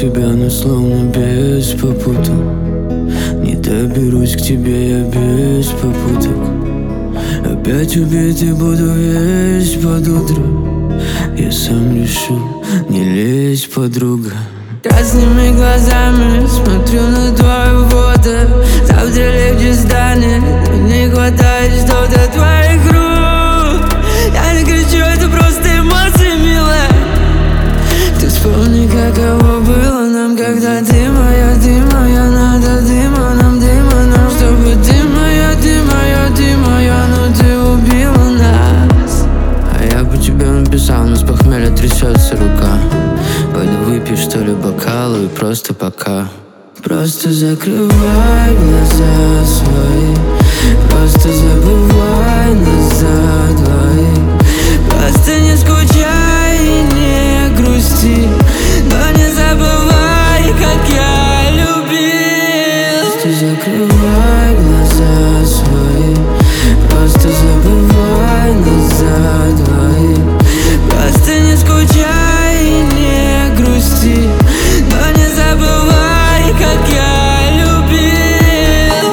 тебя, но словно без попуток. Не доберусь к тебе я без попуток. Опять убитый буду весь под утро. Я сам решил не лезть, подруга. Красными глазами смотрю на твою фото. Завтра легче станет, не хватает что-то твоих рук. Я не кричу, это просто эмоции, милая. Ты вспомни, каково было нам, когда ты моя, надо дыма нам, чтобы ты моя, но ты убила нас. А я по тебе написал, но с похмелья трясется рука. Пойду выпью, что ли, бокал и просто пока. Просто закрывай глаза свои, просто забывай нас за двоих. Просто не скучай и не грусти, но не забывай, как я любил. Просто закрывай глаза свои, просто забывай нас за двоих. Просто не скучай и не грусти, но не забывай, как я любил.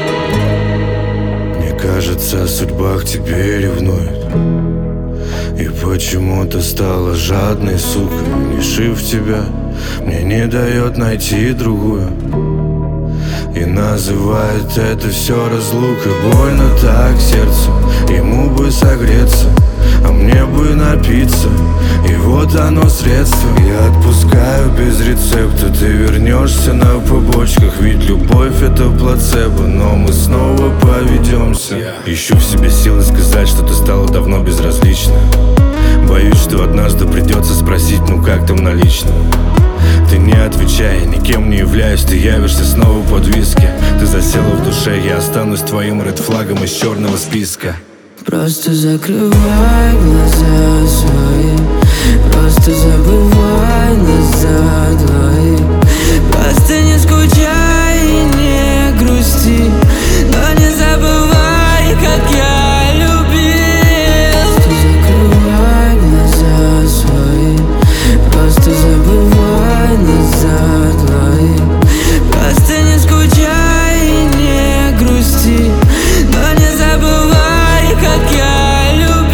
Мне кажется, судьба к тебе ревнует, и почему-то стала жадной сукой. Лишив тебя, мне не дает найти другую, и называет это все разлукой. Больно так сердцу, ему бы согреться, а мне бы напиться. И вот оно средство. Я отпускаю без рецепта. Ты вернешься на побочках, ведь любовь это плацебо. Но мы снова поведемся. Ищу в себе силы сказать, что ты стала давно безразлична. Боюсь, что однажды придется спросить, ну как там на личном. Ты не отвечай, никем не являюсь, ты явишься снова под виски. Ты засела в душе, я останусь твоим ред-флагом из черного списка. Просто закрывай глаза свои, просто забывай нас за двоих. Просто не скучай и не грусти, но не забывай, как я любил. Просто закрывай глаза свои, просто забывай нас за двоих. Просто не скучай и не грусти, но не забывай, как я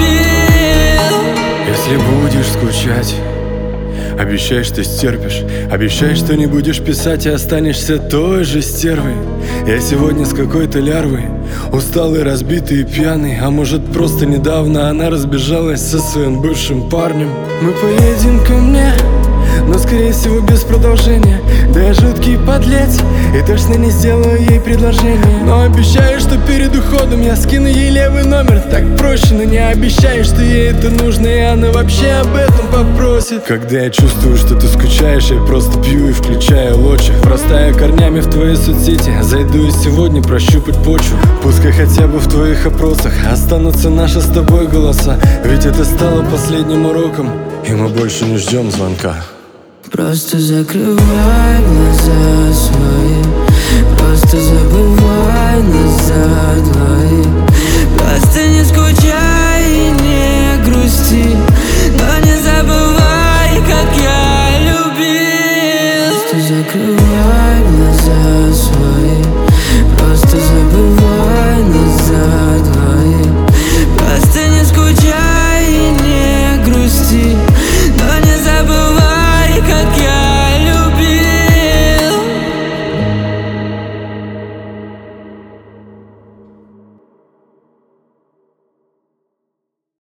любил. Если будешь скучать, обещай, что стерпишь. Обещай, что не будешь писать и останешься той же стервой. Я сегодня с какой-то лярвой, усталый, разбитый и пьяный. А может, просто недавно она разбежалась со своим бывшим парнем. Мы поедем ко мне, но скорее всего без продолжения. Да я жуткий подлец и точно не сделаю ей предложение. Но обещаю, что перед уходом я скину ей левый номер. Так проще, но не обещаю, что ей это нужно, и она вообще об этом попросит. Когда я чувствую, что ты скучаешь, я просто пью и включаю лочи. Врастаю корнями в твои соцсети, зайду и сегодня прощупать почву. Пускай хотя бы в твоих опросах останутся наши с тобой голоса. Ведь это стало последним уроком, и мы больше не ждем звонка. Просто закрывай глаза свои, просто забывай нас за двоих. Просто не скучай и не грусти,